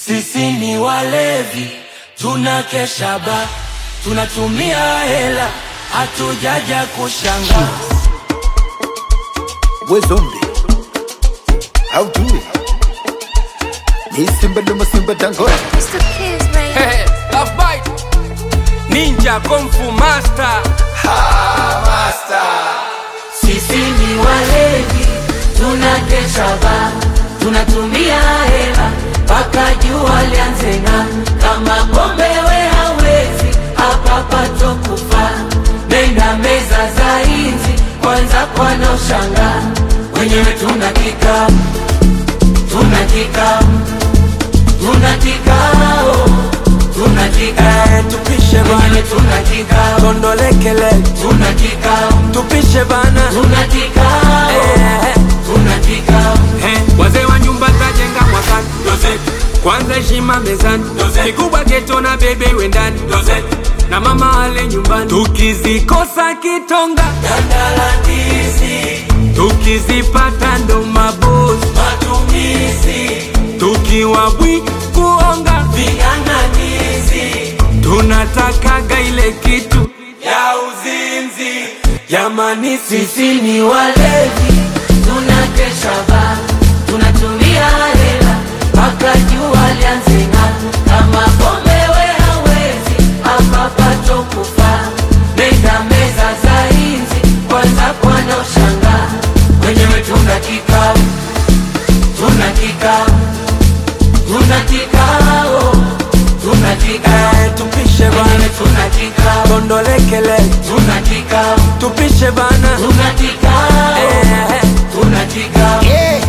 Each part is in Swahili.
Sisi ni walevi, tunakesha ba, tunatumia hela, hatujaja kushanga. We zombie, how do it? Ni Simba Luma Simba Dangote. Mr. Kiss, man. Hey, Love Bite, Ninja Kung Fu Master. Master. Sisi ni walevi, tunakesha ba, tunatumia hela, paka jua lianze ng'aa. Kama pombe we hawezi, hapa pato kufa. Nenda meza za inzi, kwanza kwana ushanga. Wenyewe tunakika, tunakika, tunakika, tunakika. Tupishe bana, tunakika. Tondolekele, tunakika. Tupishe bana, tunakika. Tunakika. Wazee wa nyumba tajenga mwakani kwanza heshima mezani, kikubwa geto na bebe wendani, na mama ale nyumbani. Tukizikosa kitonga Dandala ndizi, tukizipata ndo mabosi, matumizi, tukiwa bwi kuonga ving'ang'anizi, tunatakaga ile kitu ya uzinzi. Jamani sisi ni walevi, tunakesha ba, tunatumia hela, paka jua lianze ng'aa. Kama pombe we hawezi, hapa pato kufa. Nenda meza za inzi, kwanza kwana ushanga. Wenyewe tunakika, tunakika, tunakika, tunakika. Tupishe bana, tunakika. Tondolekele, Tunakika, tupishe bana, tunakika, tunakika.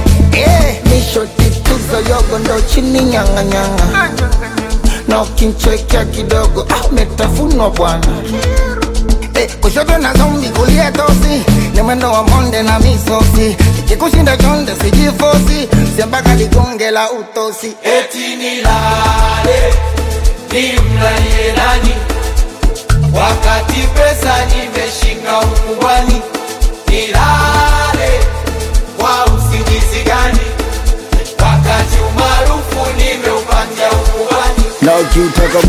Nisho tituzo yogo ndo chini nyanga nyanga. Na ukinchekea kidogo, metafunwa bwana. Kushoto na zombi kulia tosi, ni mwendo wa monde na misosi. Ikikushinda chonde sijifosi, siambaka ligonge la utosi. Eti nilale, nimlalie nani, wakati pesa nimeshika ukubwani. Nilale, kwa usingizi gani, wakati umaarufu nimeupatia ukubwani. Na ukiutaka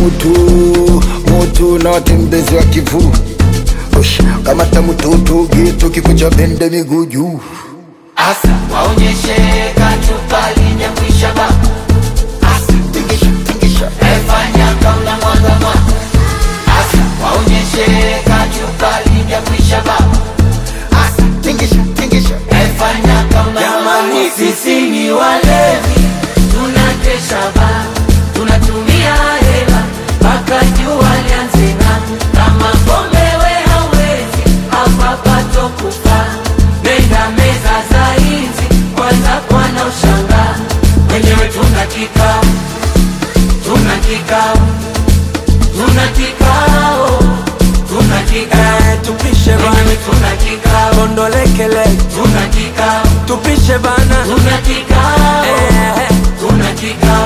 mutu na watembezi wa kivu. Kamata mututu gitu kikucha bende miguu juu. Asa, waonyeshe kachupa linyakwisha ba. Asa, Tingisha, tingisha. efanya kauna mwanga mwanga. Asa, waonyeshe kachupa linyakwisha ba. Asa, Tingisha, tingisha. efanya kauna jamani sisi ni walevi, tunakesha ba, tunatumia hela, paka jua lianze ng'aa. Kama pombe we hawezi, hapa pato kufa. Nenda meza za inzi, kwanza kwana ushanga. Wenyewe tunakika, tunakika, tunakika, tunakika. tupishe bana, Wenyewe tunakika, tondolekele, tunakika, tupishe bana, tunakika, tunakika.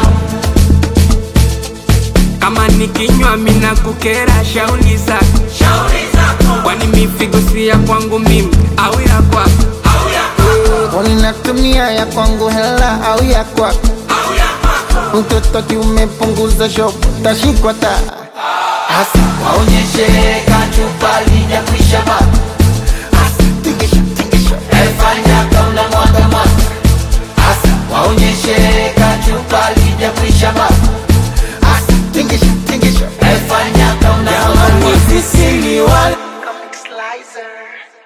kama nikinywa mina kukera shauli zako, Shauri zako, kwani mifigo si ya kwangu mimi au ya kwako? au ya kwako, Unatumia ya kwangu hela au ya kwako? au ya kwako. Mtoto kiumepunguza shop, tashikwa taa. Asa, waonyeshe kachupa linyakwisha ba. Asa, Tingisha, tingisha. efanya kauna mwanga mwanga. Asa, waonyeshe kachupa linyakwisha ba. Asa, Tingisha, tingisha. efanya kauna mwanga mwanga. Sisi ni wale Comic Slicer.